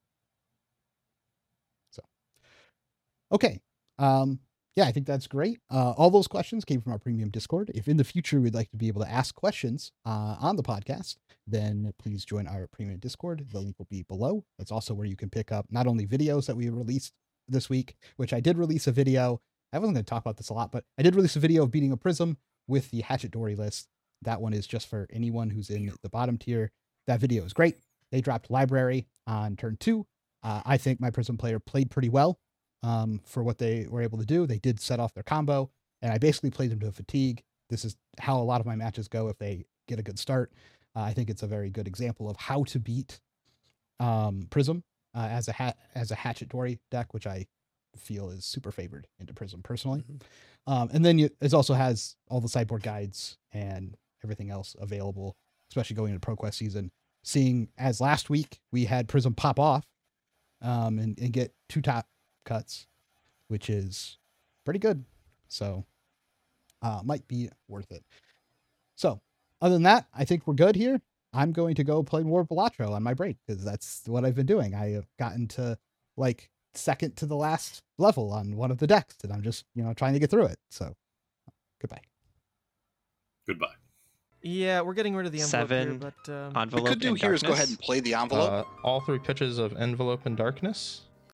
So, okay. Um, yeah, I think that's great. Uh, all those questions came from our premium Discord. If in the future we'd like to be able to ask questions uh, on the podcast, then please join our premium Discord. The link will be below. That's also where you can pick up not only videos that we released this week, which I did release a video. I wasn't going to talk about this a lot, but I did release a video of beating a Prism with the Hatchet Dory list. That one is just for anyone who's in the bottom tier. That video is great. They dropped Library on turn two. Uh, I think my Prism player played pretty well. Um, for what they were able to do. They did set off their combo, and I basically played them to fatigue. This is how a lot of my matches go if they get a good start. Uh, I think it's a very good example of how to beat um, Prism uh, as a hat as a Hatchet Dory deck, which I feel is super favored into Prism personally. Mm-hmm. Um, and then you, it also has all the sideboard guides and everything else available, especially going into ProQuest season. Seeing as last week we had Prism pop off um, and, and get two top cuts, which is pretty good. So uh might be worth it. So other than that, I think we're good here. I'm going to go play more Balatro on my break because that's what I've been doing. I have gotten to like second to the last level on one of the decks and I'm just, you know, trying to get through it. So goodbye. Goodbye. Yeah, we're getting rid of the envelope Seven, here, but um, envelope we could do here is go ahead and play the envelope. Uh, all three pitches of Envelope and Darkness.